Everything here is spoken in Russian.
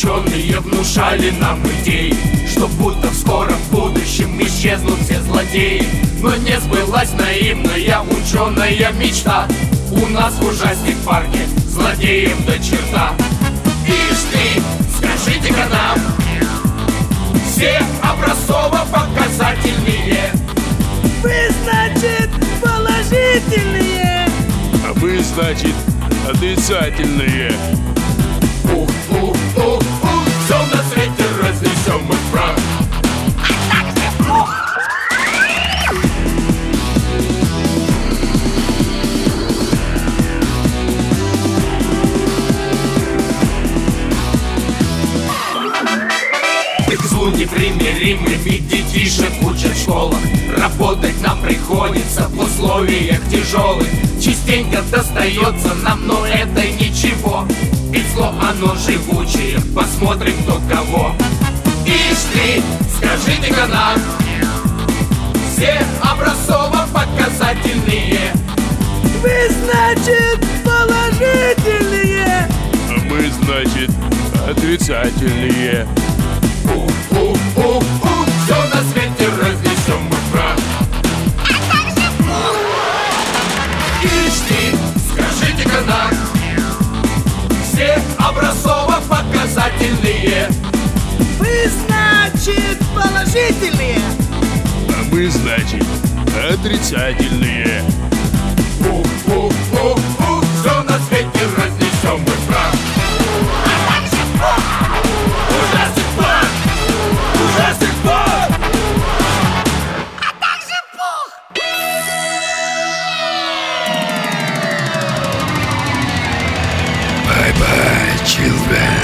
ученые внушали нам идеи, что будто в скором будущем исчезнут все злодеи. Но не сбылась наивная ученая мечта. У нас в ужастик парке злодеев до черта. Ишь ты, скажите-ка нам, все образцово-показательные. Вы, значит, положительные, а вы, значит, отрицательные. Ух-ух-ух-ух, все на свете разнесем мы в прах. К злу непримиримыми детишек учат в школах. Работать нам приходится в условиях тяжелых. Частенько достается нам, но это ничего, ведь зло оно живучее, посмотрим кто кого. Ишь ты, скажите-ка нам, все образцово-показательные. вы, значит, положительные, А мы, значит, отрицательные. Ух-ух-ух-ух, все на свете разнесем мы в прах. Ишь ты, скажите-ка нам, все образцово-показательные. вы, значит, положительные, А мы, значит, отрицательные. Ух-ух-ух-ух, все на свете разнесем мы в прах. Ужастик парк! Ужастик парк! Bye-bye, children.